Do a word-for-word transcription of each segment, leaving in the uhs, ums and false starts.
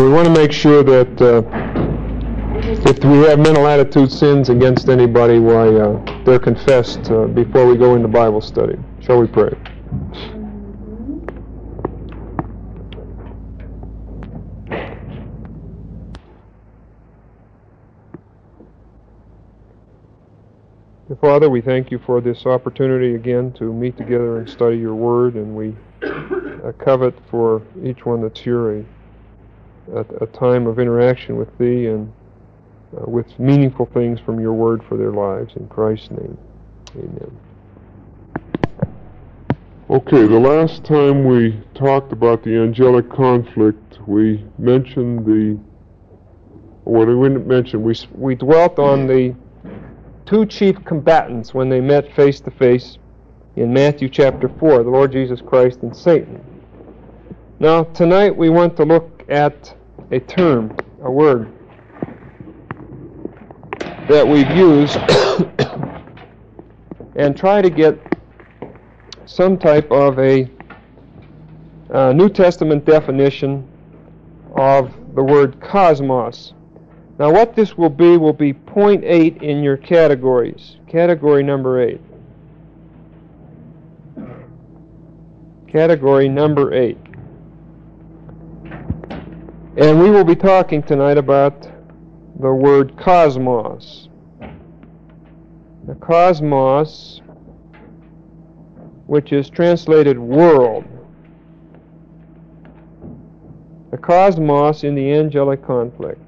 we want to make sure that uh, if we have mental attitude sins against anybody, why uh, they're confessed uh, before we go into Bible study. Shall we pray? Dear Father, we thank you for this opportunity again to meet together and study your word, and we uh, covet for each one that's here a, a, a time of interaction with thee and uh, with meaningful things from your word for their lives. In Christ's name, amen. Okay, the last time we talked about the angelic conflict, we mentioned the, what did we mention? We, We dwelt on the two chief combatants when they met face to face in Matthew chapter four, the Lord Jesus Christ and Satan. Now, tonight we want to look at a term, a word, that we've used and try to get some type of a uh, New Testament definition of the word cosmos. Now what this will be will be point eight in your categories. Category number eight. Category number eight. And we will be talking tonight about the word cosmos. The cosmos, which is translated world. The cosmos in the angelic conflict.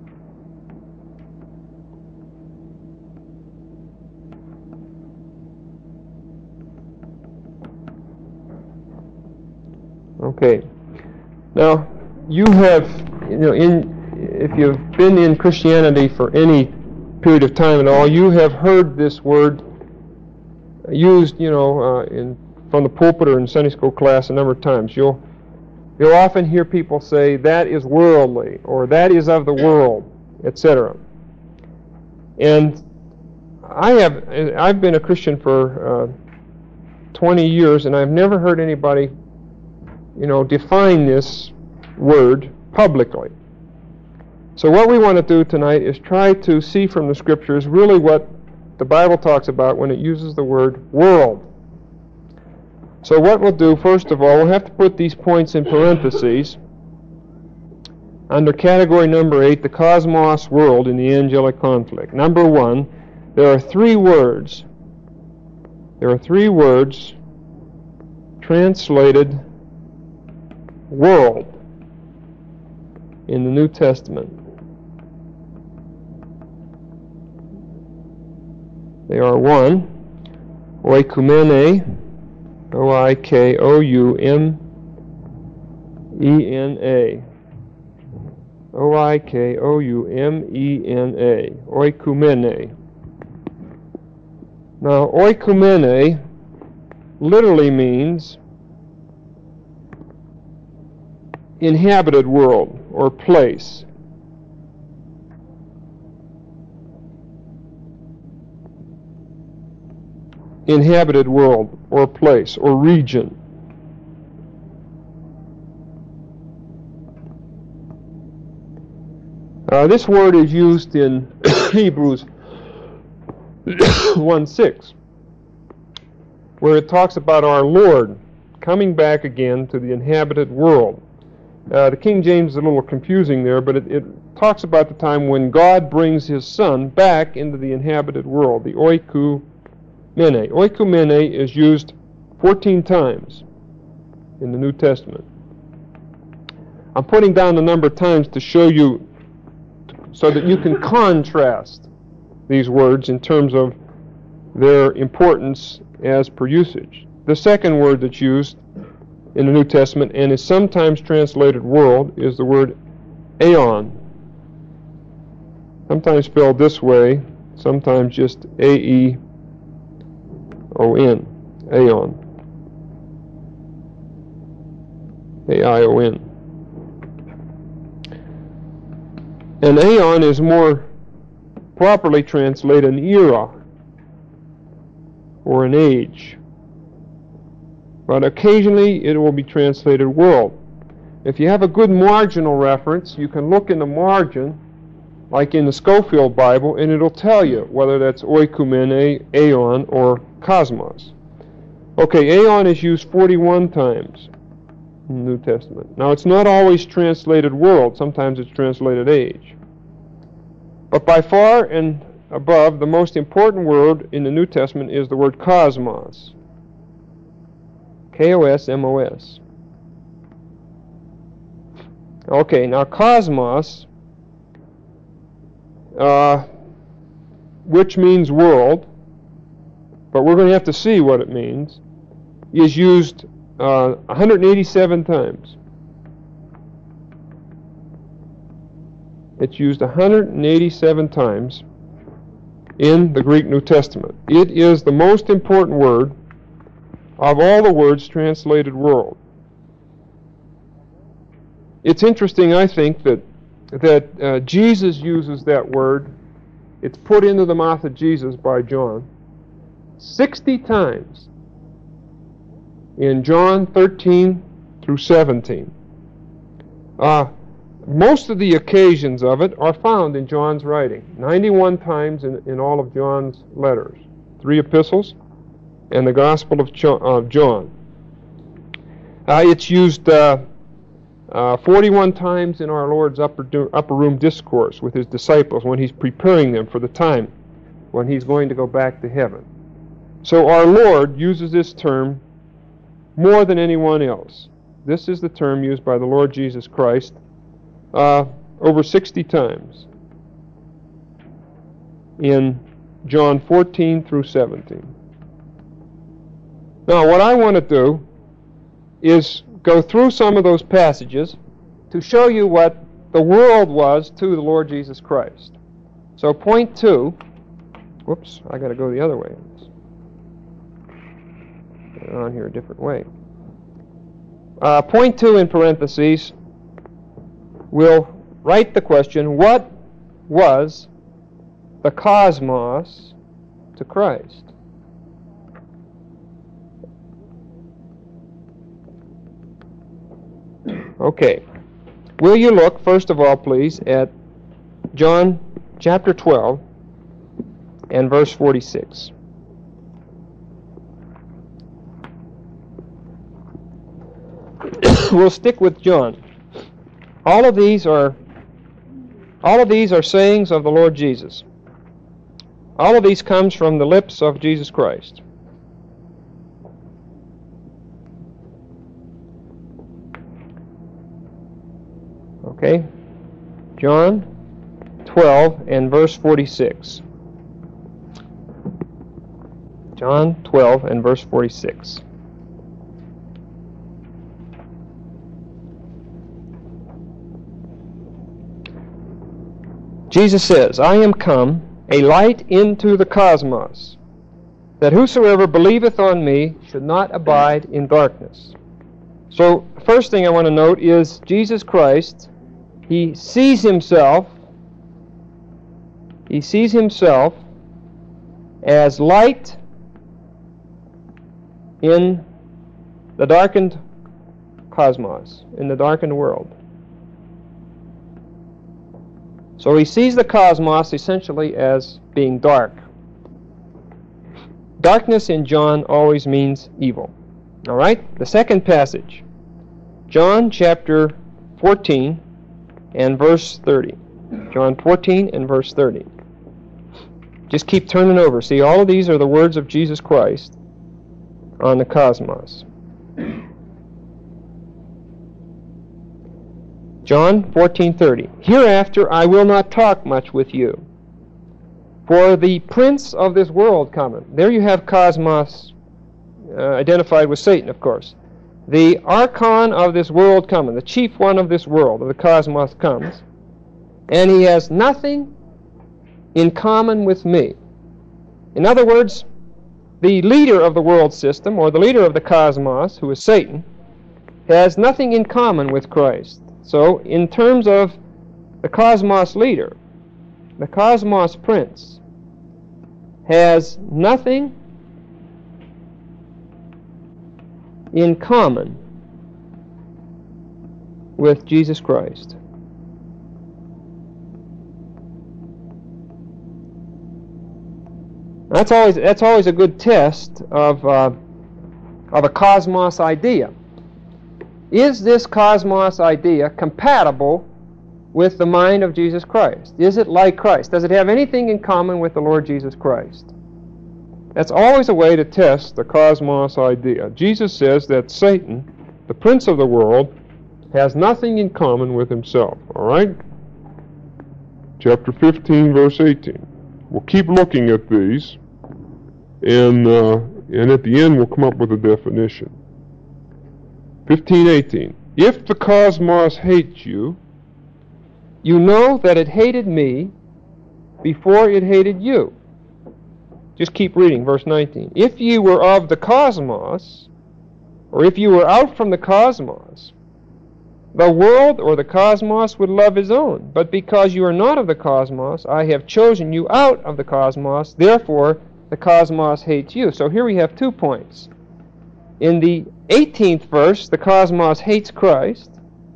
Okay. Now, you have, you know, in if you've been in Christianity for any period of time at all, you have heard this word used, you know, uh, in from the pulpit or in Sunday school class a number of times. You'll you'll often hear people say that is worldly or that is of the world, et cetera. And I have I've been a Christian for uh, twenty years, and I've never heard anybody, you know, define this word publicly. So what we want to do tonight is try to see from the Scriptures really what the Bible talks about when it uses the word world. So what we'll do, first of all, we'll have to put these points in parentheses under category number eight, the cosmos world in the angelic conflict. Number one, there are three words. There are three words translated world in the New Testament. They are one, oikumene, O I K O U M E N A. O I K O U M E N A. Oikumene. Now, oikumene literally means inhabited world or place. Inhabited world or place or region. Uh, this word is used in Hebrews one six, where it talks about our Lord coming back again to the inhabited world. Uh, the King James is a little confusing there, but it, it talks about the time when God brings His Son back into the inhabited world, the oikumene. Oikumene is used fourteen times in the New Testament. I'm putting down the number of times to show you, so that you can contrast these words in terms of their importance as per usage. The second word that's used in the New Testament and is sometimes translated world is the word aeon. Sometimes spelled this way, sometimes just A E O N, aeon. A I O N. An aeon is more properly translated an era or an age. But occasionally it will be translated world. If you have a good marginal reference, you can look in the margin, like in the Scofield Bible, and it'll tell you whether that's oikumene, aeon, or cosmos. Okay, aeon is used forty-one times in the New Testament. Now, it's not always translated world. Sometimes it's translated age. But by far and above, the most important word in the New Testament is the word cosmos. K O S M O S. Okay, now cosmos, uh, which means world, but we're going to have to see what it means, is used uh, one hundred eighty-seven times. It's used one hundred eighty-seven times in the Greek New Testament. It is the most important word of all the words translated world. It's interesting, I think, that that uh, Jesus uses that word. It's put into the mouth of Jesus by John sixty times in John thirteen through seventeen. Uh, most of the occasions of it are found in John's writing, ninety-one times in, in all of John's letters, three epistles, and the Gospel of John. Uh, it's used uh, uh, forty-one times in our Lord's upper, upper room discourse with his disciples when he's preparing them for the time when he's going to go back to heaven. So our Lord uses this term more than anyone else. This is the term used by the Lord Jesus Christ uh, over sixty times in John fourteen through seventeen. Now, what I want to do is go through some of those passages to show you what the world was to the Lord Jesus Christ. So, point two, whoops, I got to go the other way. Get it on here a different way. Uh, point two in parentheses, we'll write the question, what was the cosmos to Christ? Okay. Will you look, first of all, please, at John chapter twelve and verse forty-six. We'll stick with John. All of these are all of these are sayings of the Lord Jesus. All of these comes from the lips of Jesus Christ. Okay? John twelve and verse forty-six. John twelve and verse forty-six. Jesus says, I am come, a light into the cosmos, that whosoever believeth on me should not abide in darkness. So, the first thing I want to note is Jesus Christ, he sees himself, he sees himself as light in the darkened cosmos, in the darkened world. So he sees the cosmos essentially as being dark. Darkness in John always means evil. All right? The second passage, John chapter fourteen and verse thirty. John fourteen and verse thirty. Just keep turning over. See, all of these are the words of Jesus Christ on the cosmos. John fourteen thirty. Hereafter I will not talk much with you, for the prince of this world cometh. There you have cosmos uh, identified with Satan, of course. The archon of this world cometh, the chief one of this world, of the cosmos comes, and he has nothing in common with me. In other words, the leader of the world system, or the leader of the cosmos, who is Satan, has nothing in common with Christ. So, in terms of the cosmos leader, the cosmos prince has nothing in common with Jesus Christ. That's always that's always a good test of uh, of a cosmos idea. Is this cosmos idea compatible with the mind of Jesus Christ? Is it like Christ? Does it have anything in common with the Lord Jesus Christ? That's always a way to test the cosmos idea. Jesus says that Satan, the prince of the world, has nothing in common with himself. All right? Chapter fifteen, verse eighteen. We'll keep looking at these, and uh, and at the end we'll come up with a definition. fifteen eighteen. If the cosmos hates you, you know that it hated me before it hated you. Just keep reading, verse nineteen. If you were of the cosmos, or if you were out from the cosmos, the world or the cosmos would love his own. But because you are not of the cosmos, I have chosen you out of the cosmos, therefore the cosmos hates you. So here we have two points. In the eighteenth verse, the cosmos hates Christ.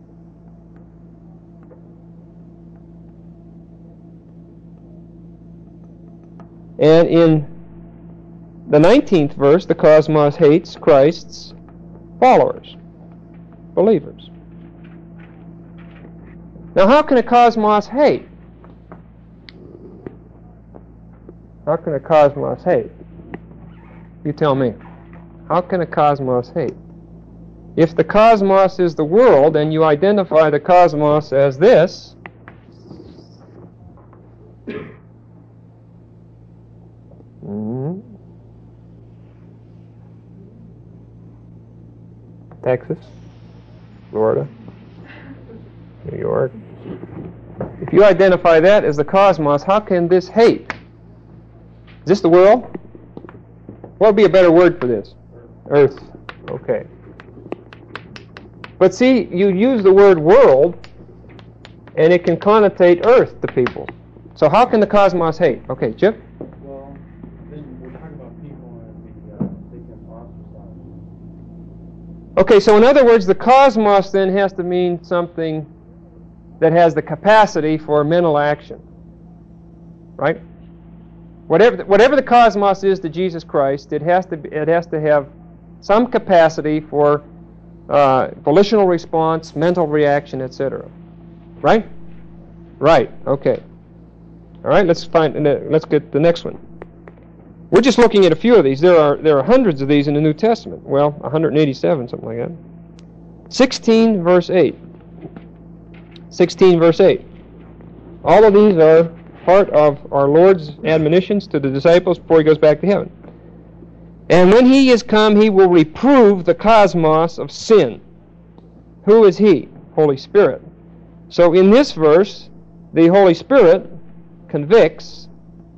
And in the nineteenth verse, the cosmos hates Christ's followers, believers. Now, how can a cosmos hate? How can a cosmos hate? You tell me. How can a cosmos hate? If the cosmos is the world, and you identify the cosmos as this, mm-hmm. Texas, Florida, New York. If you identify that as the cosmos, how can this hate? Is this the world? What would be a better word for this? Earth. Okay. But see, you use the word world, and it can connotate Earth to people. So how can the cosmos hate? Okay, Chip? Well, then we're talking about people and the, uh, they can ostracize. Okay, so in other words, the cosmos then has to mean something that has the capacity for mental action. Right? Whatever the, whatever the cosmos is to Jesus Christ, it has to be, it has to have some capacity for uh, volitional response, mental reaction, et cetera. Right? Right. Okay. All right. Let's find. Let's get the next one. We're just looking at a few of these. There are there are hundreds of these in the New Testament. Well, one hundred eighty-seven, something like that. sixteen verse eight. sixteen verse eight. All of these are part of our Lord's admonitions to the disciples before he goes back to heaven. And when he is come, he will reprove the cosmos of sin. Who is he? Holy Spirit. So in this verse, the Holy Spirit convicts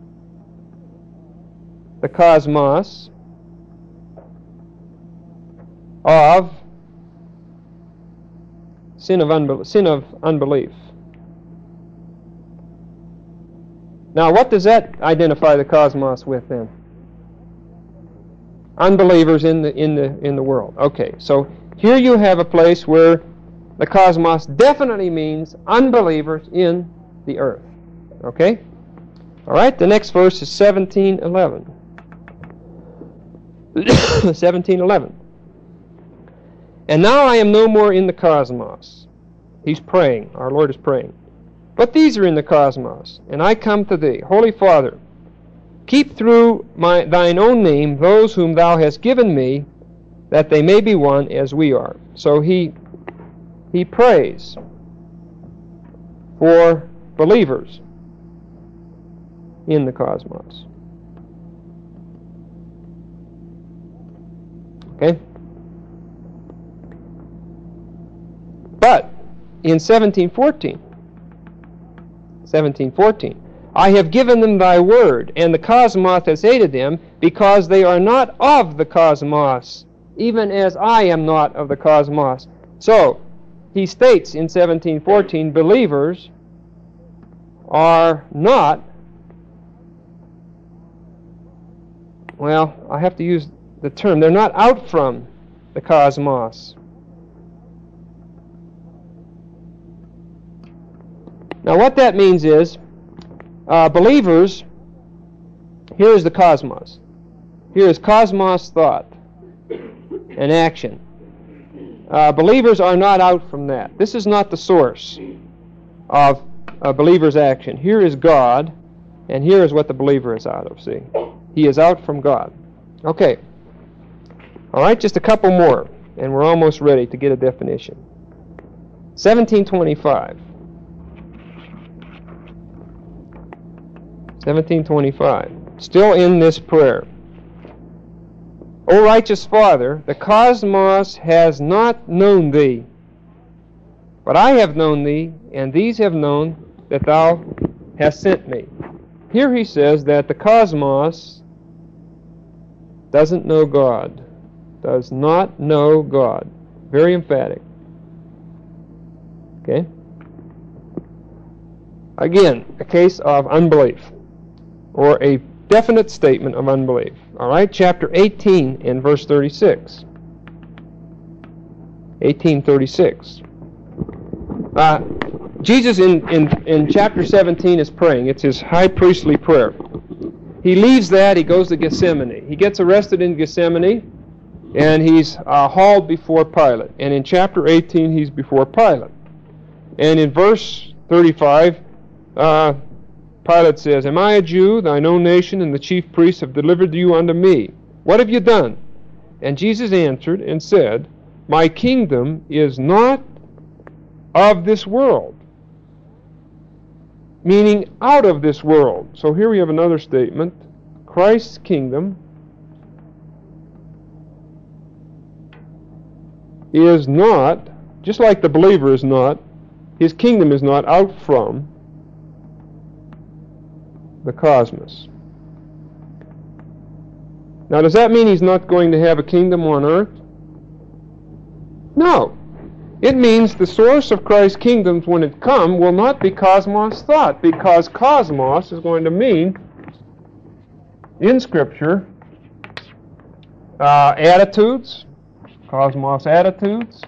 the cosmos of sin of unbelief. Sin of unbelief. Now, what does that identify the cosmos with then? Unbelievers in the in the in the world. Okay, so here you have a place where the cosmos definitely means unbelievers in the earth. Okay? All right, the next verse is seventeen eleven. seventeen eleven. And now I am no more in the cosmos. He's praying. Our Lord is praying. But these are in the cosmos, and I come to thee. Holy Father, keep through my, thine own name those whom thou hast given me, that they may be one as we are. So he he prays for believers in the cosmos. Okay? But in seventeen fourteen, seventeen fourteen, I have given them thy word, and the cosmos has hated them, because they are not of the cosmos, even as I am not of the cosmos. So, he states in seventeen fourteen, believers are not, well, I have to use the term, they're not out from the cosmos. Now what that means is, uh, believers, here is the cosmos. Here is cosmos thought and action. Uh, believers are not out from that. This is not the source of a believer's action. Here is God, and here is what the believer is out of, see. He is out from God. Okay. All right, just a couple more, and we're almost ready to get a definition. seventeen twenty-five. seventeen twenty-five. Still in this prayer. O righteous Father, the cosmos has not known thee, but I have known thee, and these have known that thou hast sent me. Here he says that the cosmos doesn't know God. Does not know God. Very emphatic. Okay? Again, a case of unbelief, or a definite statement of unbelief. All right, chapter eighteen and verse thirty-six. eighteen thirty-six. Uh, Jesus in, in, in chapter seventeen is praying. It's his high priestly prayer. He leaves that, he goes to Gethsemane. He gets arrested in Gethsemane, and he's uh, hauled before Pilate. And in chapter eighteen, he's before Pilate. And in verse thirty-five, uh, Pilate says, Am I a Jew? Thine own nation and the chief priests have delivered you unto me. What have you done? And Jesus answered and said, My kingdom is not of this world. Meaning out of this world. So here we have another statement. Christ's kingdom is not, just like the believer is not, his kingdom is not out from the cosmos. Now, does that mean he's not going to have a kingdom on earth? No. It means the source of Christ's kingdoms, when it come, will not be cosmos thought, because cosmos is going to mean, in Scripture, uh, attitudes, cosmos attitudes,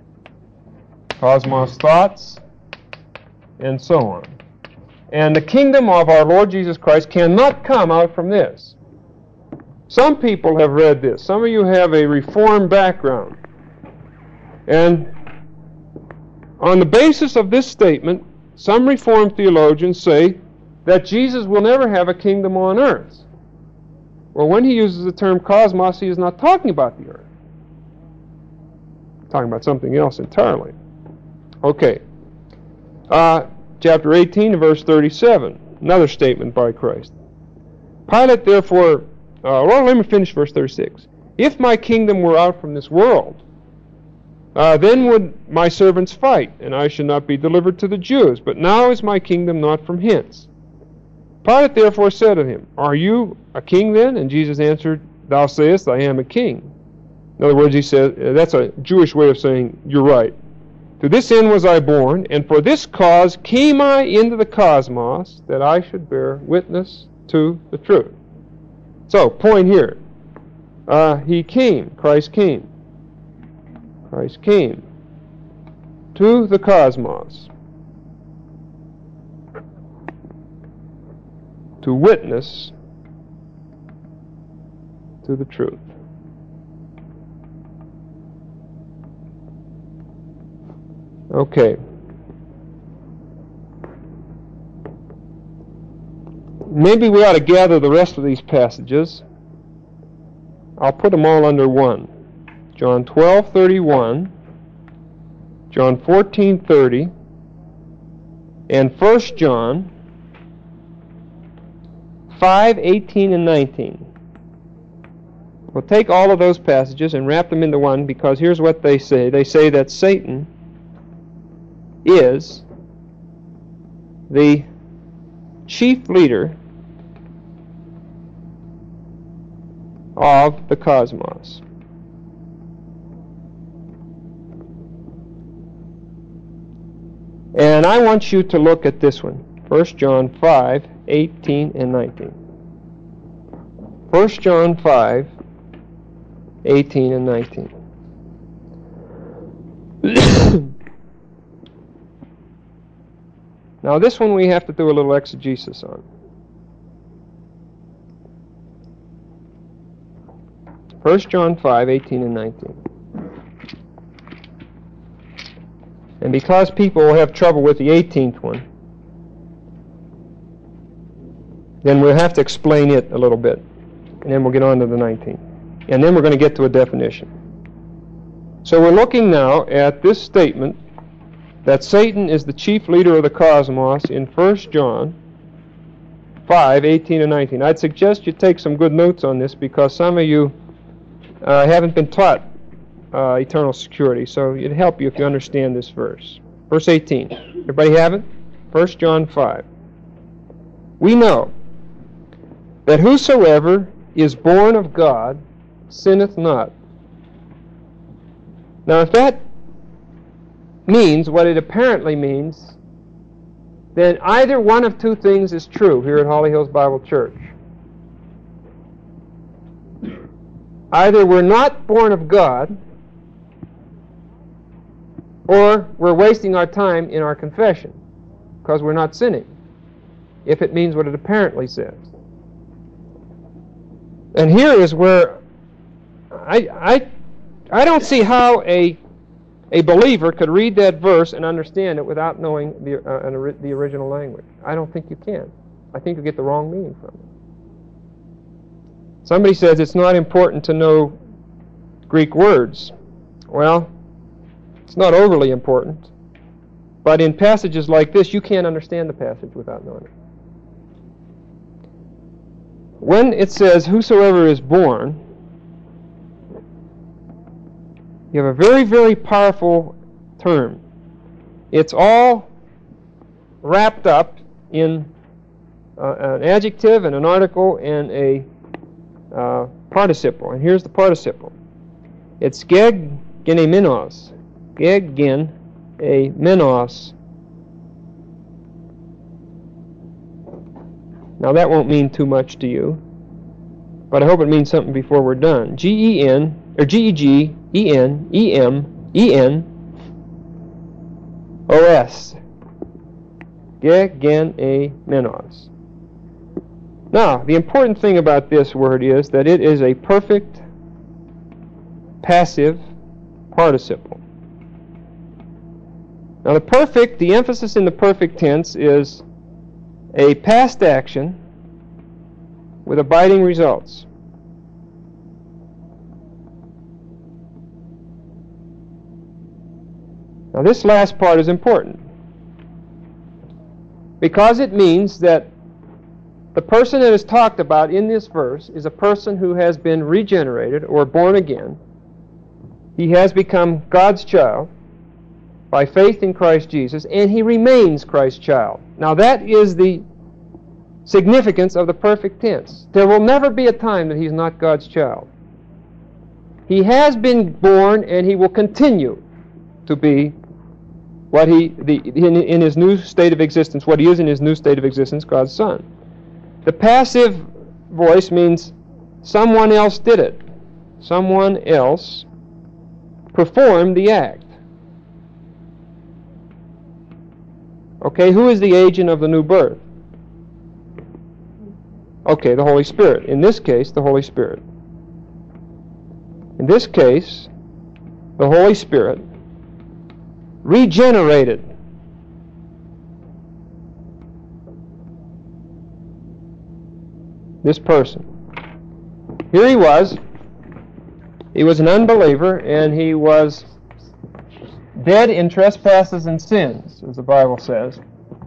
cosmos thoughts, and so on. And the kingdom of our Lord Jesus Christ cannot come out from this. Some people have read this. Some of you have a Reformed background. And on the basis of this statement, some Reformed theologians say that Jesus will never have a kingdom on earth. Well, when he uses the term cosmos, he is not talking about the earth. He's talking about something else entirely. Okay. Uh, chapter eighteen, verse thirty-seven. Another statement by Christ. Pilate therefore, uh, well, let me finish verse thirty-six. If my kingdom were out from this world, uh, then would my servants fight, and I should not be delivered to the Jews. But now is my kingdom not from hence. Pilate therefore said to him, Are you a king then? And Jesus answered, Thou sayest, I am a king. In other words, he said, that's a Jewish way of saying, you're right. To this end was I born, and for this cause came I into the cosmos, that I should bear witness to the truth. So, point here. Uh, he came, Christ came. Christ came to the cosmos to witness to the truth. Okay. Maybe we ought to gather the rest of these passages. I'll put them all under one. John twelve thirty-one, John fourteen thirty, and First John five eighteen and nineteen. We'll take all of those passages and wrap them into one, because here's what they say. They say that Satan is the chief leader of the cosmos. And I want you to look at this one. First John five eighteen and nineteen. First John five eighteen and nineteen. Now this one we have to do a little exegesis on. First John five, eighteen and nineteen. And because people will have trouble with the eighteenth one, then we'll have to explain it a little bit. And then we'll get on to the nineteenth. And then we're going to get to a definition. So we're looking now at this statement that Satan is the chief leader of the cosmos in First John five, eighteen and nineteen. I'd suggest you take some good notes on this because some of you uh, haven't been taught uh, eternal security. So it'd help you if you understand this verse. Verse eighteen. Everybody have it? First John five. We know that whosoever is born of God sinneth not. Now if that means what it apparently means, then either one of two things is true here at Holly Hills Bible Church. Either we're not born of God, or we're wasting our time in our confession because we're not sinning, if it means what it apparently says. And here is where I, I, I don't see how a A believer could read that verse and understand it without knowing the, uh, the original language. I don't think you can. I think you get the wrong meaning from it. Somebody says it's not important to know Greek words. Well, it's not overly important. But in passages like this, you can't understand the passage without knowing it. When it says, whosoever is born, you have a very, very powerful term. It's all wrapped up in uh, an adjective and an article and a uh, participle. And here's the participle. It's geg genemenos. Geg gen a menos. Now that won't mean too much to you, but I hope it means something before we're done. G E N, or G E G, E N, E M, E N, O S. Ge, gen, a, menos. Now, the important thing about this word is that it is a perfect passive participle. Now, the perfect, the emphasis in the perfect tense is a past action with abiding results. Now this last part is important because it means that the person that is talked about in this verse is a person who has been regenerated or born again. He has become God's child by faith in Christ Jesus, and he remains Christ's child. Now that is the significance of the perfect tense. There will never be a time that he's not God's child. He has been born and he will continue to be what he the in, in his new state of existence, what he is in his new state of existence, God's Son. The passive voice means someone else did it. Someone else performed the act. Okay, who is the agent of the new birth? Okay, the Holy Spirit. In this case, the Holy Spirit. In this case, the Holy Spirit regenerated this person. Here he was. He was an unbeliever, and he was dead in trespasses and sins, as the Bible says.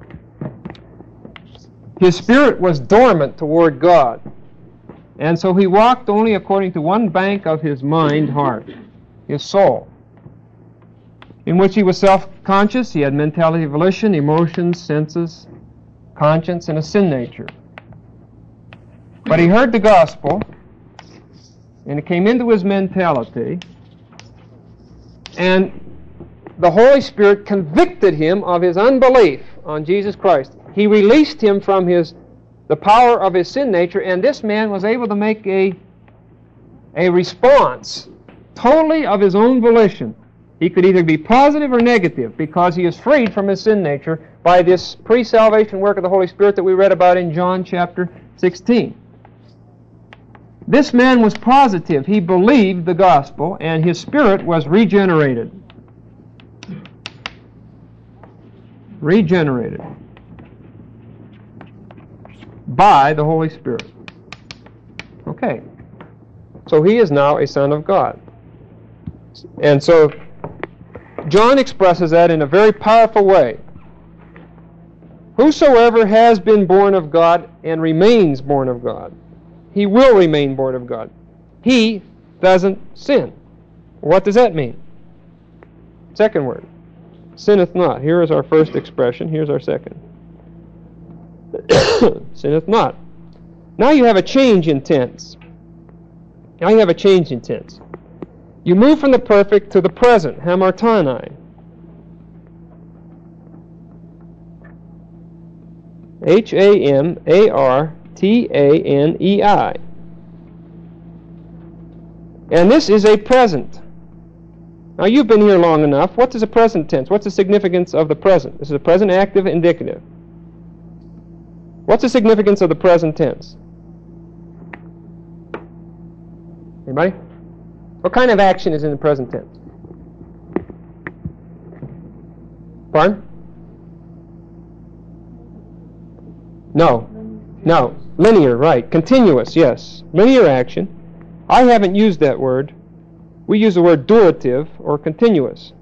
His spirit was dormant toward God, and so he walked only according to one bank of his mind heart, his soul, in which he was self-conscious. He had mentality, volition, emotions, senses, conscience, and a sin nature. But he heard the gospel, and it came into his mentality, and the Holy Spirit convicted him of his unbelief on Jesus Christ. He released him from his the power of his sin nature, and this man was able to make a, a response totally of his own volition He could either be positive or negative because he is freed from his sin nature by this pre-salvation work of the Holy Spirit that we read about in John chapter sixteen. This man was positive. He believed the gospel, and his spirit was regenerated. Regenerated by the Holy Spirit. Okay. So he is now a son of God. And so John expresses that in a very powerful way. Whosoever has been born of God and remains born of God, he will remain born of God. He doesn't sin. What does that mean? Second word. Sinneth not. Here is our first expression. Here's our second. Sinneth not. Now you have a change in tense. Now you have a change in tense. You move from the perfect to the present, hamartanai. H A M A R T A N E I. And this is a present. Now you've been here long enough. What is the present tense? What's the significance of the present? This is a present active indicative. What's the significance of the present tense? Anybody? What kind of action is in the present tense? Pardon? No. No. Linear, right. Continuous, yes. Linear action. I haven't used that word. We use the word durative or continuous.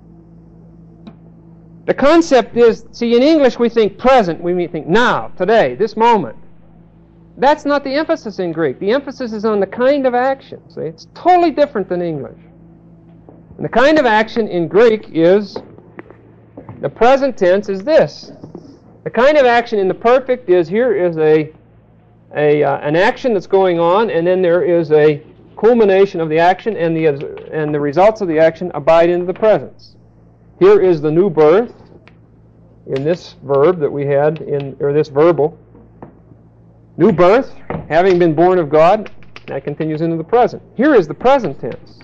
The concept is, see, in English we think present, we think now, today, this moment. That's not the emphasis in Greek. The emphasis is on the kind of action. See, it's totally different than English. And the kind of action in Greek is, the present tense is this. The kind of action in the perfect is, here is a, a uh, an action that's going on, and then there is a culmination of the action, and the and the results of the action abide in the presence. Here is the new birth in this verb that we had in, or this verbal. New birth, having been born of God, that continues into the present. Here is the present tense.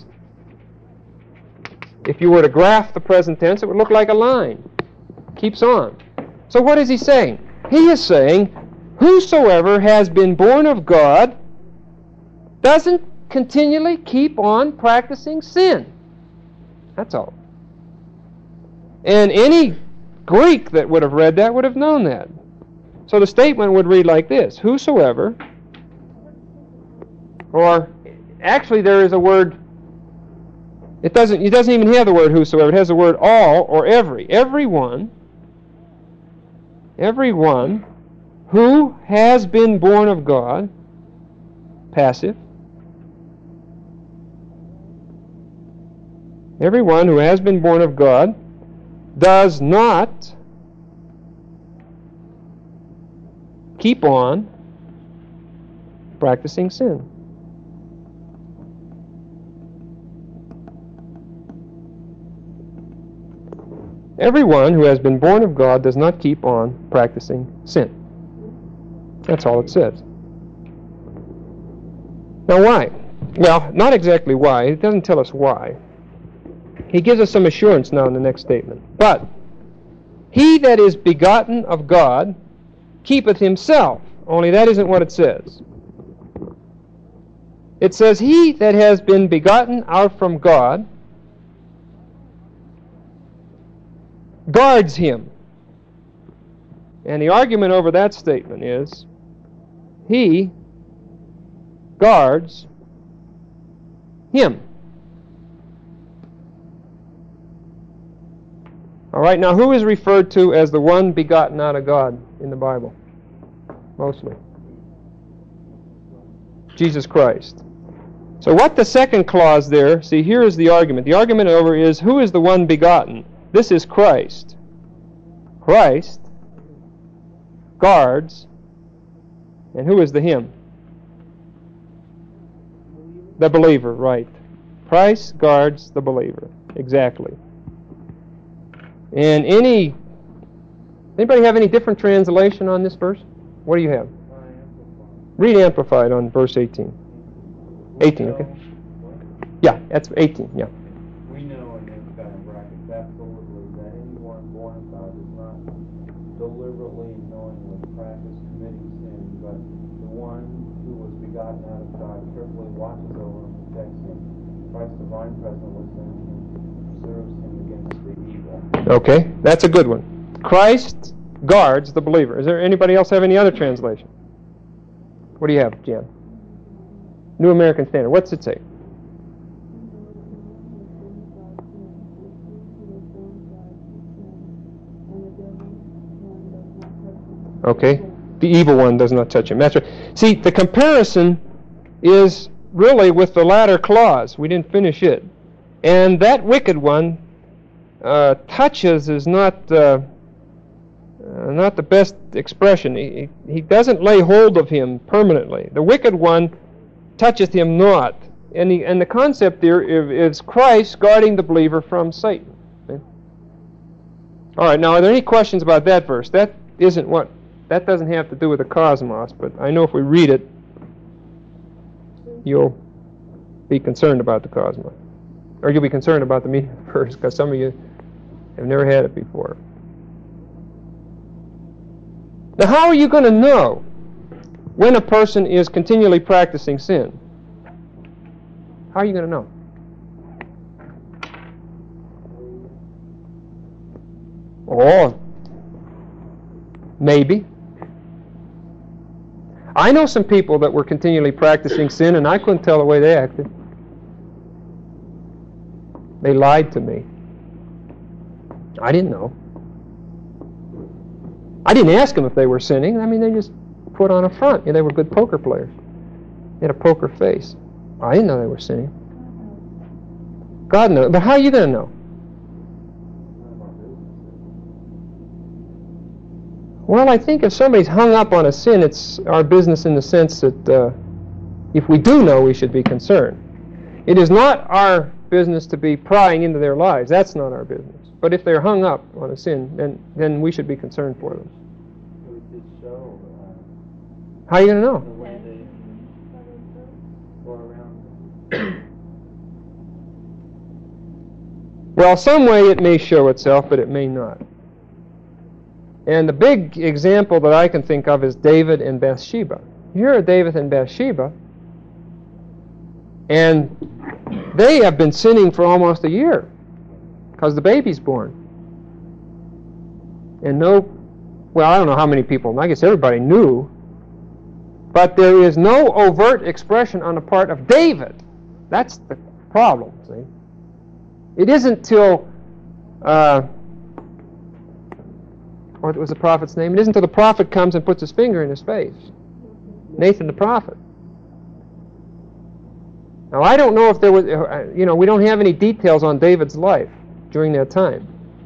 If you were to graph the present tense, it would look like a line. Keeps on. So what is he saying? He is saying, whosoever has been born of God doesn't continually keep on practicing sin. That's all. And any Greek that would have read that would have known that. So the statement would read like this: whosoever, or actually there is a word, it doesn't, it doesn't even have the word whosoever, it has the word all or every. Everyone, everyone who has been born of God, passive, everyone who has been born of God does not keep on practicing sin. Everyone who has been born of God does not keep on practicing sin. That's all it says. Now why? Well, not exactly why. It doesn't tell us why. He gives us some assurance now in the next statement. But he that is begotten of God keepeth himself. Only that isn't what it says. It says, he that has been begotten out from God guards him. And the argument over that statement is, he guards him. All right, now who is referred to as the one begotten out of God in the Bible? Mostly. Jesus Christ. So what the second clause there, see, here is the argument. The argument over is, who is the one begotten? This is Christ. Christ guards, and who is the him? The believer, right. Christ guards the believer. Exactly. And any, anybody have any different translation on this verse? What do you have? Read Amplified on verse eighteen. eighteen, okay. Yeah, that's eighteen, yeah. We know and in fact but the one who was begotten out of God carefully watches over and protects him. Christ, the vine president, was sent and preserves him against the evil. Okay, that's a good one. Christ guards the believer. Is there anybody else have any other translation? What do you have, Jan? New American Standard. What's it say? Okay, the evil one does not touch him. That's right. See, the comparison is really with the latter clause. We didn't finish it. And that wicked one uh, touches is not uh, uh, not the best expression. He, he doesn't lay hold of him permanently. The wicked one toucheth him not. And the, and the concept there is Christ guarding the believer from Satan. Okay? All right, now are there any questions about that verse? That isn't what, that doesn't have to do with the cosmos, but I know if we read it, you'll be concerned about the cosmos. Or you'll be concerned about the meaning of the verse, because some of you have never had it before. Now, how are you going to know when a person is continually practicing sin? How are you going to know? Oh, maybe. I know some people that were continually practicing sin, and I couldn't tell the way they acted. They lied to me. I didn't know. I didn't ask them if they were sinning. I mean, they just put on a front. Yeah, they were good poker players. They had a poker face. I didn't know they were sinning. God knows. But how are you going to know? Well, I think if somebody's hung up on a sin, it's our business in the sense that uh, if we do know, we should be concerned. It is not our business to be prying into their lives. That's not our business. But if they're hung up on a sin, then then we should be concerned for them. How are you going to know? Well, some way it may show itself, but it may not. And the big example that I can think of is David and Bathsheba. Here are David and Bathsheba, and they have been sinning for almost a year because the baby's born. And no, well, I don't know how many people, I guess everybody knew, but there is no overt expression on the part of David. That's the problem, see? It isn't till, uh, what was the prophet's name? It isn't till the prophet comes and puts his finger in his face. Nathan the prophet. Now, I don't know if there was, you know, we don't have any details on David's life during that time.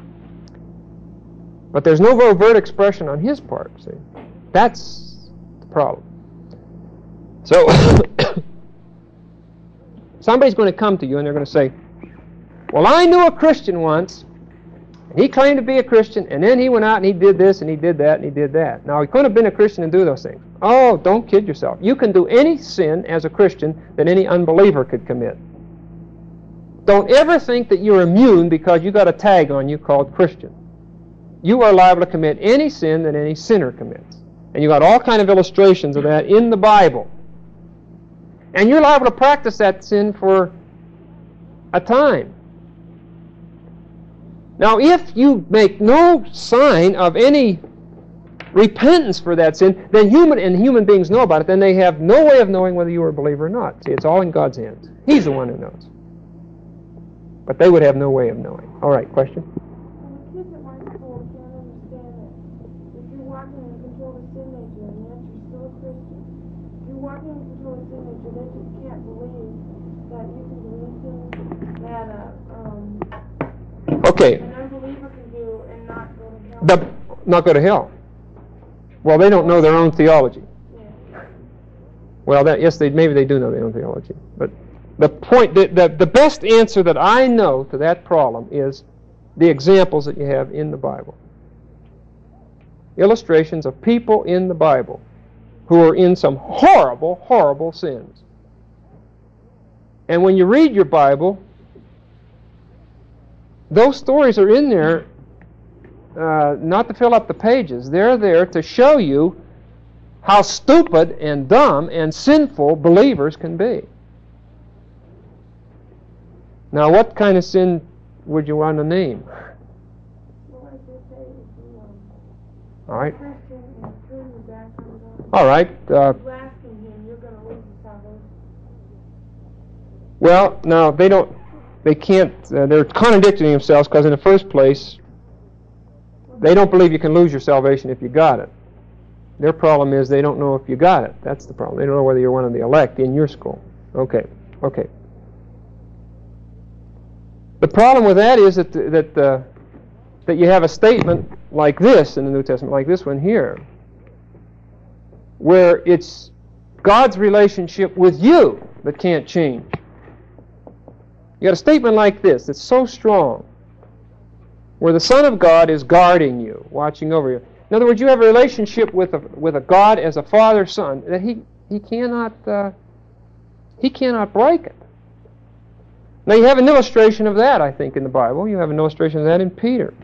But there's no overt expression on his part, see? That's the problem. So, somebody's going to come to you and they're going to say, well, I knew a Christian once, and he claimed to be a Christian, and then he went out and he did this and he did that and he did that. Now, he couldn't have been a Christian and do those things. Oh, don't kid yourself. You can do any sin as a Christian that any unbeliever could commit. Don't ever think that you're immune because you got a tag on you called Christian. You are liable to commit any sin that any sinner commits. And you got all kind of illustrations of that in the Bible. And you're liable to practice that sin for a time. Now, if you make no sign of any repentance for that sin, then human and human beings know about it, then they have no way of knowing whether you are a believer or not. See, it's all in God's hands. He's the one who knows. But they would have no way of knowing. All right, question? Kids at my school can't understand it. If you're walking in control of sin nature and yet you're still a Christian, if you're walking in control of sin nature, they just can't believe that you can believe things that uh, um, Okay. an unbeliever can do and not go to hell. The, not go to hell. Well, they don't know their own theology. Yeah. Well, that, yes, they maybe they do know their own theology. But the point, the, the, the best answer that I know to that problem is the examples that you have in the Bible. Illustrations of people in the Bible who are in some horrible, horrible sins. And when you read your Bible, those stories are in there uh, not to fill up the pages. They're there to show you how stupid and dumb and sinful believers can be. Now, what kind of sin would you want to name? Well, I just say if you um, All right. Christian and turn your back on God, All right. Uh, blaspheme Him, you're going to lose your salvation. well, now, they don't, they can't, uh, they're contradicting themselves because in the first place, they don't believe you can lose your salvation if you got it. Their problem is they don't know if you got it. That's the problem. They don't know whether you're one of the elect in your school. Okay. Okay. The problem with that is that that uh, that you have a statement like this in the New Testament, like this one here, where it's God's relationship with you that can't change. You got a statement like this that's so strong, where the Son of God is guarding you, watching over you. In other words, you have a relationship with a with a God as a father-son that he he cannot uh, he cannot break it. Now you have an illustration of that, I think, in the Bible. You have an illustration of that in Peter.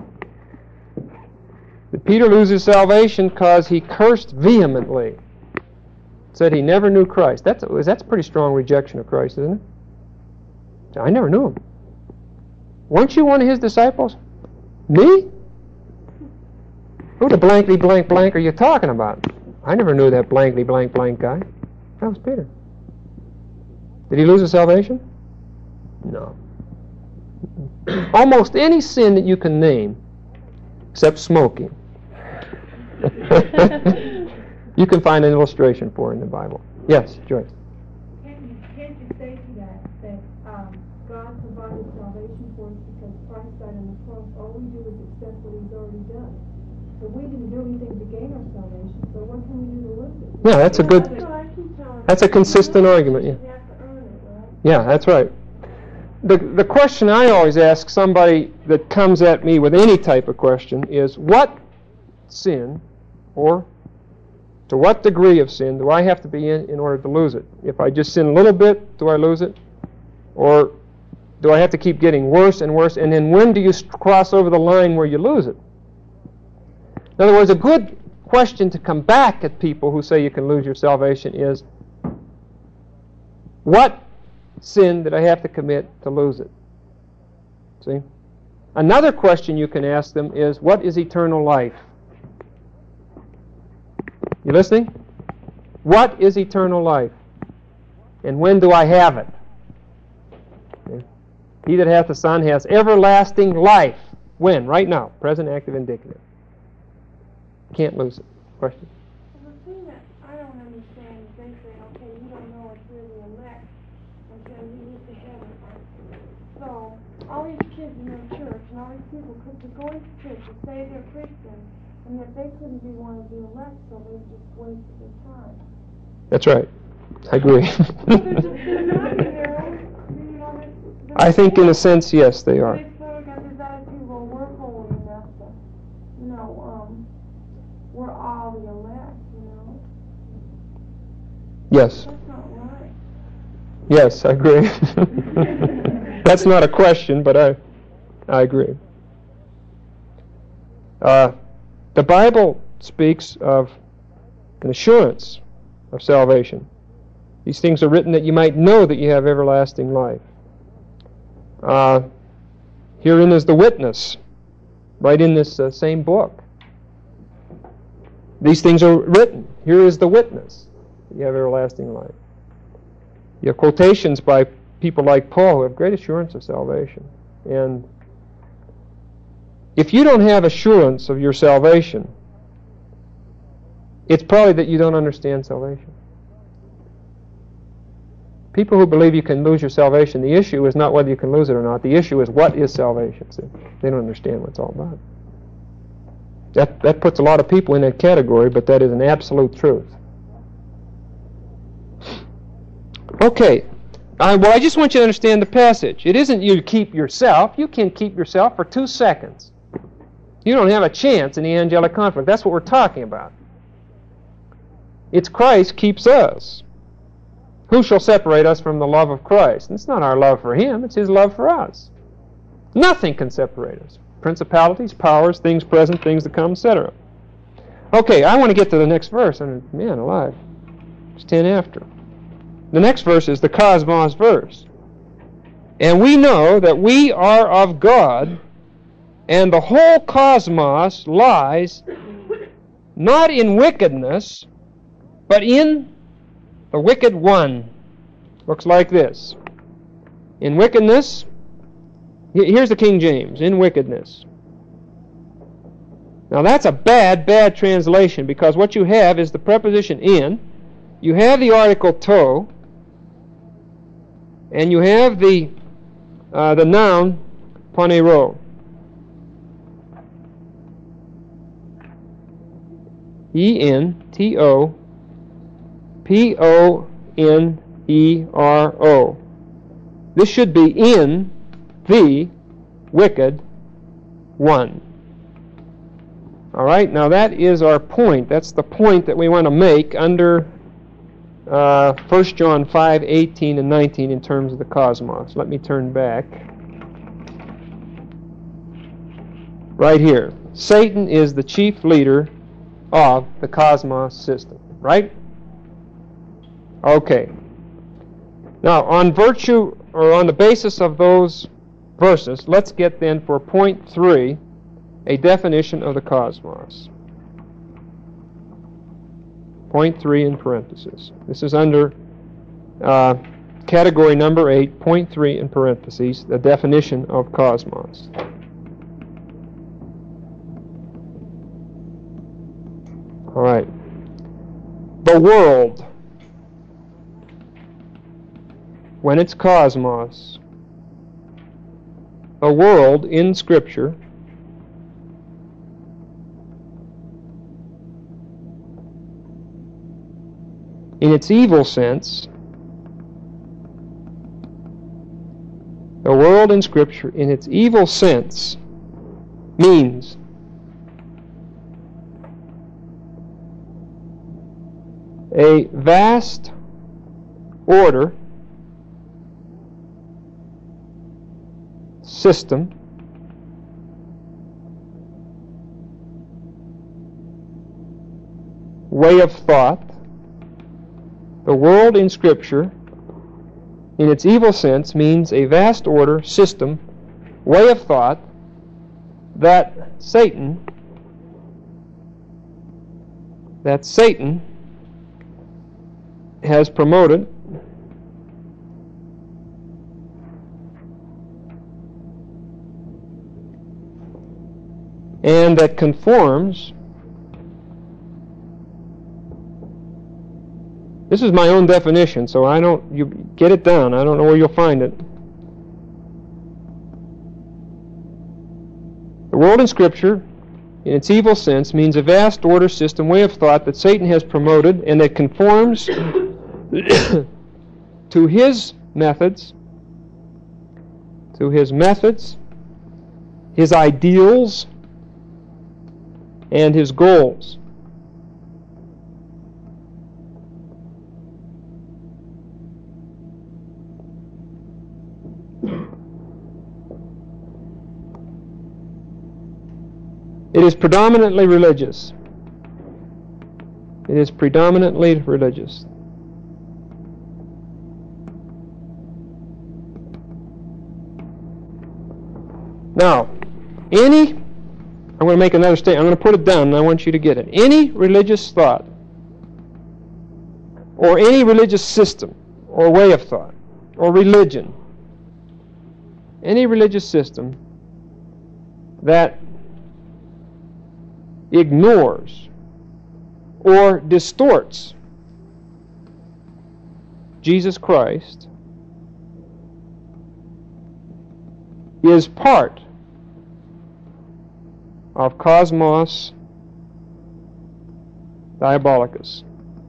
That Peter loses salvation because he cursed vehemently. Said he never knew Christ. That's a, that's a pretty strong rejection of Christ, isn't it? I never knew him. Weren't you one of his disciples? Me? Who the blankly blank blank are you talking about? I never knew that blankly blank blank guy. That was Peter. Did he lose his salvation? No. Almost any sin that you can name, except smoking, you can find an illustration for in the Bible. Yes, Joyce. Can't you, can't you say to that that um, God provided salvation for us because Christ died on the cross? All we do is accept what He's already done. So we didn't do anything to gain our salvation. So what can we do to lose it? Yeah, that's a good. That's a consistent argument. Yeah. You have to earn it, right? Yeah, that's right. The the question I always ask somebody that comes at me with any type of question is, what sin, or to what degree of sin, do I have to be in in order to lose it? If I just sin a little bit, do I lose it? Or do I have to keep getting worse and worse? And then when do you cross over the line where you lose it? In other words, a good question to come back at people who say you can lose your salvation is, what sin did I have to commit to lose it? See? Another question you can ask them is, what is eternal life? You listening? What is eternal life? And when do I have it? Okay. He that hath the Son has everlasting life. When? Right now. Present, active, indicative. Can't lose it. Question? Well, the thing that I don't understand is they say, okay, you don't know if you're the elect until you get to heaven. So, all these kids in their church and all these people could be going to church and say they're Christian, and yet they couldn't be one of the elect, so they just wasted their time. That's right. I agree. So they're just they're not in their own, you know, they're, they're I think in a sense, yes, they are. They sort of got this attitude, well, we're holy enough to, you know, um, we're all the elect, you know. Yes. That's not right. Yes, I agree. That's not a question, but I, I agree. Uh, the Bible speaks of an assurance of salvation. These things are written that you might know that you have everlasting life. Uh, herein is the witness, right in this uh, same book. These things are written. Here is the witness. You have everlasting life. You have quotations by people like Paul who have great assurance of salvation. And if you don't have assurance of your salvation, it's probably that you don't understand salvation. People who believe you can lose your salvation, the issue is not whether you can lose it or not. The issue is, what is salvation? See, they don't understand what it's all about. That, that puts a lot of people in that category, but that is an absolute truth. Okay. Uh, well, I just want you to understand the passage. It isn't you keep yourself. You can keep yourself for two seconds. You don't have a chance in the angelic conflict. That's what we're talking about. It's Christ keeps us. Who shall separate us from the love of Christ? And it's not our love for Him. It's His love for us. Nothing can separate us. Principalities, powers, things present, things to come, et cetera. Okay, I want to get to the next verse. And man alive, it's ten after. The next verse is the cosmos verse. And we know that we are of God, and the whole cosmos lies not in wickedness, but in the wicked one. Looks like this. In wickedness, here's the King James, in wickedness. Now that's a bad, bad translation, because what you have is the preposition in, you have the article to, and you have the uh, the noun ponero. E N T O P O N E R O. This should be in the wicked one. All right, now that is our point. That's the point that we want to make under uh, First John five, eighteen and nineteen in terms of the cosmos. Let me turn back. Right here. Satan is the chief leader of the cosmos system, right? Okay. Now, on virtue, or on the basis of those verses, let's get then for point three a definition of the cosmos. Point three in parentheses. This is under uh, category number eight, point three in parentheses, the definition of cosmos. All right. The world, when it's cosmos, a world in Scripture in its evil sense, the world in Scripture in its evil sense means a vast order, system, way of thought. The world in Scripture, in its evil sense, means a vast order, system, way of thought that Satan, that Satan has promoted and that conforms. This is my own definition, so I don't, you get it down. I don't know where you'll find it. The world in Scripture, in its evil sense, means a vast order, system, way of thought that Satan has promoted and that conforms to his methods, to his methods, his ideals, and his goals. It is predominantly religious. It is predominantly religious. Now, any, I'm going to make another statement. I'm going to put it down and I want you to get it. Any religious thought or any religious system or way of thought or religion, any religious system that ignores or distorts Jesus Christ is part of Cosmos Diabolicus.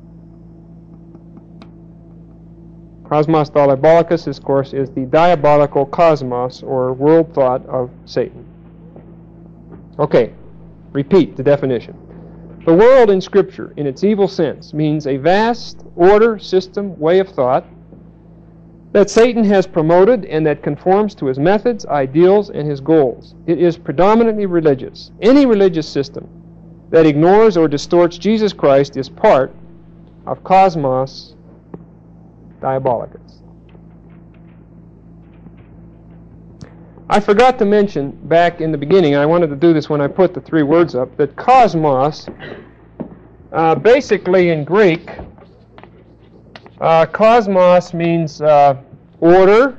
Cosmos Diabolicus, of course, is the diabolical cosmos or world thought of Satan. Okay. Repeat the definition. The world in Scripture, in its evil sense, means a vast order, system, way of thought that Satan has promoted and that conforms to his methods, ideals, and his goals. It is predominantly religious. Any religious system that ignores or distorts Jesus Christ is part of Cosmos Diabolicus. I forgot to mention back in the beginning, I wanted to do this when I put the three words up, that cosmos, uh, basically in Greek, uh, cosmos means uh, order,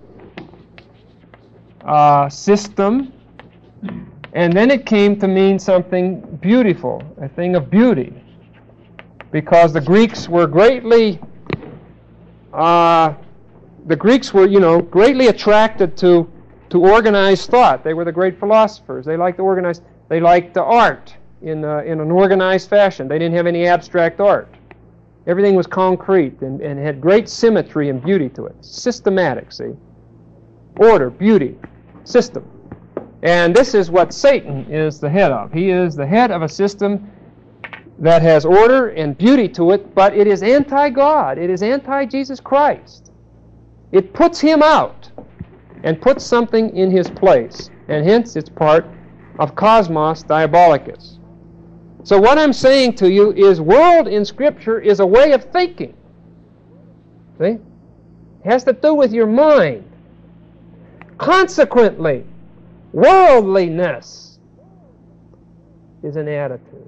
uh, system, and then it came to mean something beautiful, a thing of beauty, because the Greeks were greatly, uh, the Greeks were, you know, greatly attracted to to organized thought. They were the great philosophers. They liked to organize. They liked the art in uh, in an organized fashion. They didn't have any abstract art. Everything was concrete and, and had great symmetry and beauty to it. Systematic, see? Order, beauty, system. And this is what Satan is the head of. He is the head of a system that has order and beauty to it, but it is anti-God. It is anti-Jesus Christ. It puts him out and puts something in his place, and hence it's part of Cosmos Diabolicus. So what I'm saying to you is world in Scripture is a way of thinking. See? It has to do with your mind. Consequently, worldliness is an attitude.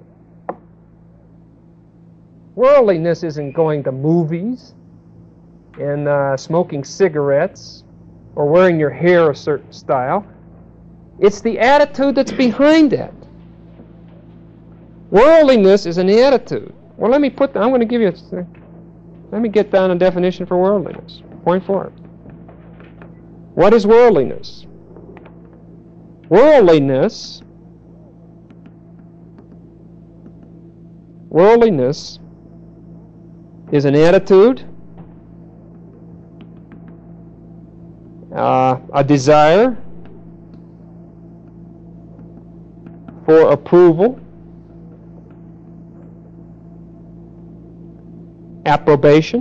Worldliness isn't going to movies and uh, smoking cigarettes or wearing your hair a certain style. It's the attitude that's behind it. Worldliness is an attitude. Well, let me put, I'm going to give you, a, let me get down a definition for worldliness. Point four. What is worldliness? Worldliness, worldliness is an attitude, Uh, a desire for approval, approbation.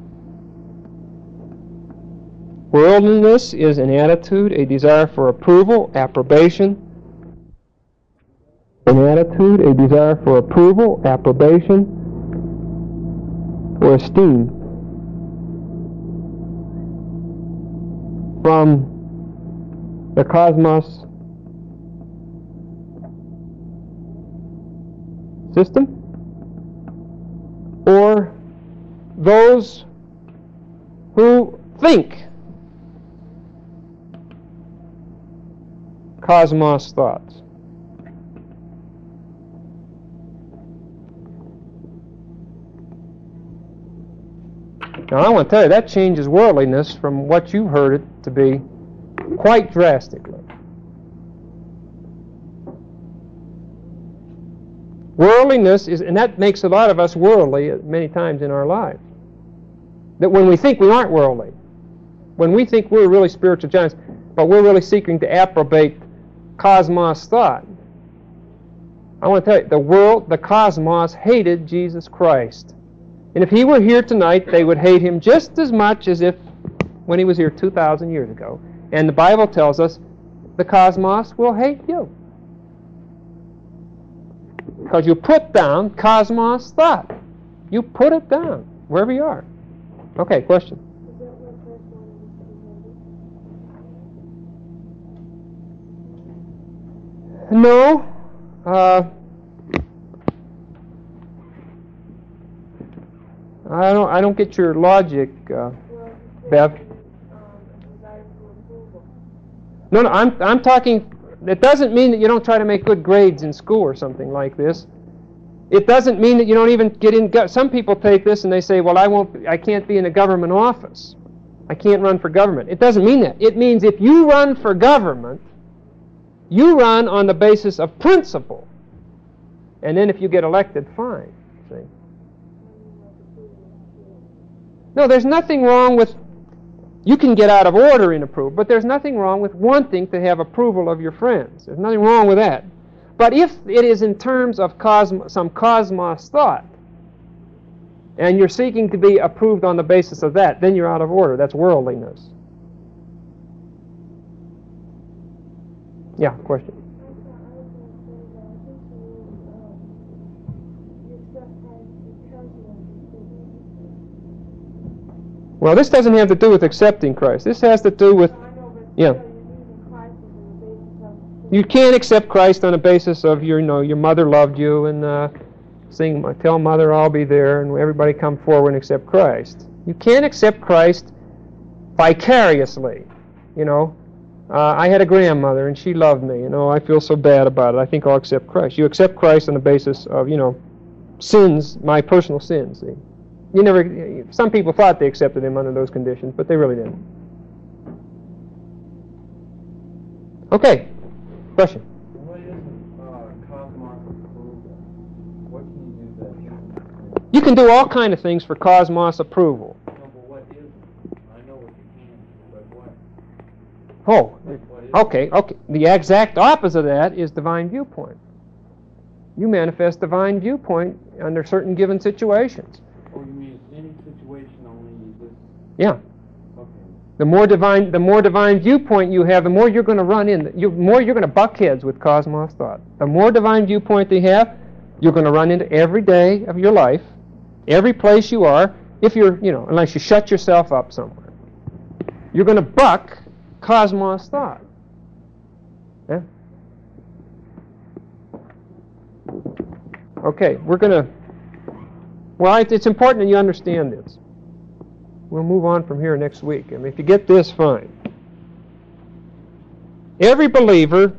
Worldliness is an attitude, a desire for approval, approbation. An attitude, a desire for approval, approbation, or esteem from the cosmos system, or those who think cosmos thoughts. Now, I want to tell you, that changes worldliness from what you've heard it to be quite drastically. Worldliness is, and that makes a lot of us worldly many times in our lives. That when we think we aren't worldly, when we think we're really spiritual giants, but we're really seeking to approbate cosmos thought. I want to tell you, the world, the cosmos hated Jesus Christ. And if he were here tonight, they would hate him just as much as if when he was here two thousand years ago. And the Bible tells us the cosmos will hate you. Because you put down cosmos thought. You put it down, wherever you are. Okay, question. No. Uh, I don't. I don't get your logic, uh, Bev. No, no. I'm. I'm talking. It doesn't mean that you don't try to make good grades in school or something like this. It doesn't mean that you don't even get in. Some people take this and they say, "Well, I won't. I can't be in a government office. I can't run for government." It doesn't mean that. It means if you run for government, you run on the basis of principle, and then if you get elected, fine. See. No, there's nothing wrong with, you can get out of order in approval, but there's nothing wrong with wanting to have approval of your friends. There's nothing wrong with that. But if it is in terms of cosmos, some cosmos thought, and you're seeking to be approved on the basis of that, then you're out of order. That's worldliness. Yeah, question. Well, this doesn't have to do with accepting Christ. This has to do with, I know, but yeah. still, you're using Christ as the basis of... You can't accept Christ on the basis of your, you know, your mother loved you and uh, sing, tell mother I'll be there, and everybody come forward and accept Christ. You can't accept Christ vicariously. You know, uh, I had a grandmother and she loved me. You know, I feel so bad about it. I think I'll accept Christ. You accept Christ on the basis of, you know, sins, my personal sins. See? You never. Some people thought they accepted him under those conditions, but they really didn't. Okay. Question. What is uh, cosmos approval? What can you do that? You can do all kind of things for cosmos approval. No, but what is it? I know what you can do, but what? Oh, What is okay, okay. The exact opposite of that is divine viewpoint. You manifest divine viewpoint under certain given situations. Oh, you mean any situation only you just... Yeah. Okay. The more divine, the more divine viewpoint you have, the more you're going to run in. The more you're going to buck heads with cosmos thought. The more divine viewpoint you have, you're going to run into every day of your life, every place you are. If you're, you know, unless you shut yourself up somewhere, you're going to buck cosmos thought. Yeah. Okay, we're going to. Well, it's important that you understand this. We'll move on from here next week. I mean, if you get this, fine. Every believer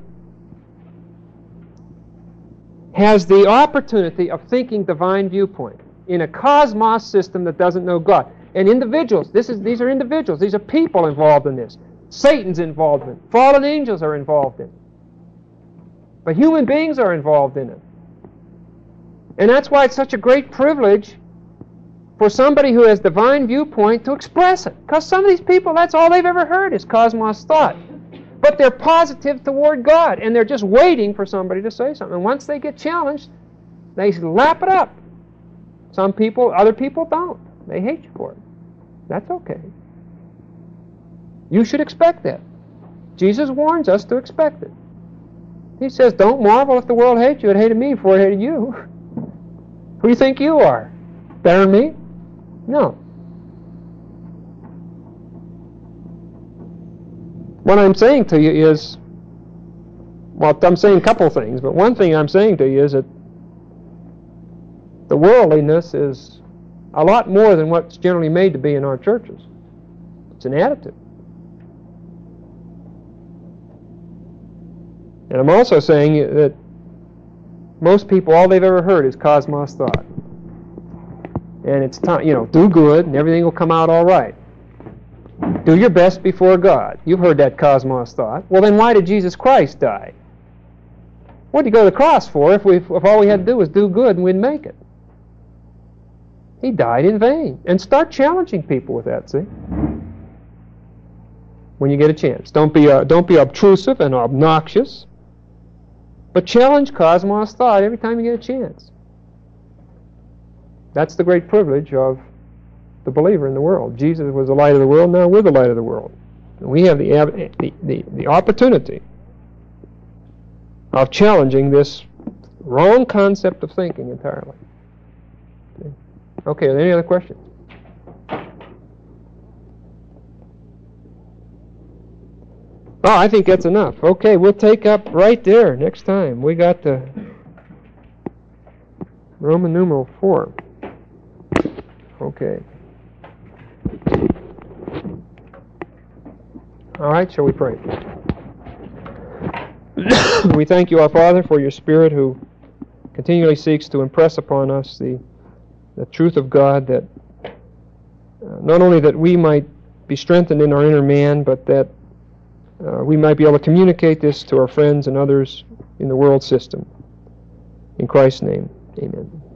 has the opportunity of thinking divine viewpoint in a cosmos system that doesn't know God. And individuals, this is these are individuals, these are people involved in this. Satan's involved in it. Fallen angels are involved in it. But human beings are involved in it. And that's why it's such a great privilege for somebody who has divine viewpoint to express it. Because some of these people, that's all they've ever heard is cosmos thought. But they're positive toward God, and they're just waiting for somebody to say something. And once they get challenged, they lap it up. Some people, other people don't. They hate you for it. That's okay. You should expect that. Jesus warns us to expect it. He says, don't marvel if the world hates you. It hated me before it hated you. Who do you think you are? Better than me? No. What I'm saying to you is, well, I'm saying a couple things, but one thing I'm saying to you is that the worldliness is a lot more than what's generally made to be in our churches. It's an attitude. And I'm also saying that most people, all they've ever heard is cosmos thought. And it's time, you know, do good and everything will come out all right. Do your best before God. You've heard that cosmos thought. Well, then why did Jesus Christ die? What did he go to the cross for if, we, if all we had to do was do good and we'd make it? He died in vain. And start challenging people with that, see? When you get a chance. Don't be, uh, don't be obtrusive and obnoxious. But challenge cosmos thought every time you get a chance. That's the great privilege of the believer in the world. Jesus was the light of the world, now we're the light of the world. And we have the, the, the, the opportunity of challenging this wrong concept of thinking entirely. Okay, okay, are there any other questions? Oh, I think that's enough. Okay, we'll take up right there next time. We got the Roman numeral four. Okay. All right, shall we pray? We thank you, our Father, for your Spirit who continually seeks to impress upon us the, the truth of God, that uh, not only that we might be strengthened in our inner man, but that Uh, we might be able to communicate this to our friends and others in the world system. In Christ's name, amen.